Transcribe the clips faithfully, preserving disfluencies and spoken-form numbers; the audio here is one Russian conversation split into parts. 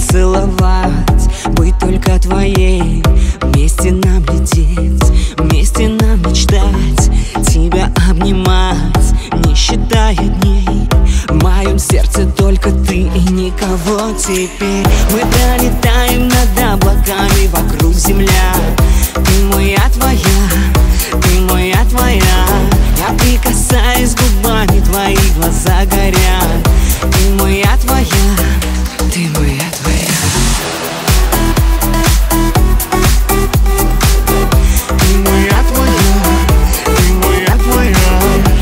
целовать, быть только твоей, вместе нам лететь, вместе нам мечтать, тебя обнимать, не считая дней. В моем сердце только ты и никого теперь. Мы пролетаем над облаками, вокруг земля. Ты моя, твоя, ты моя, твоя. Я прикасаюсь губами, твои глаза горят. Ты моя, твоя, ты моя, твоя. Ты моя, твоя, ты моя, твоя.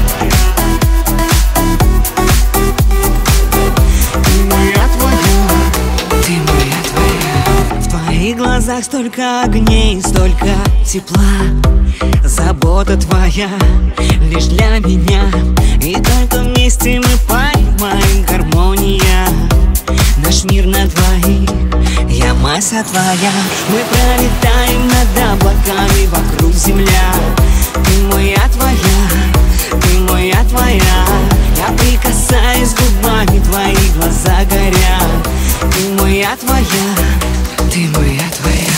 Ты моя, твоя, ты моя, твоя. В твоих глазах столько огней, столько тепла. Забота твоя лишь для меня, и только вместе мы поймаем гармония. Наш мир на двоих, я масса твоя. Мы пролетаем над облаками, вокруг земля. Ты моя, твоя, ты моя, твоя. Я прикасаюсь губами, твои глаза горят. Ты моя, твоя, ты моя, твоя.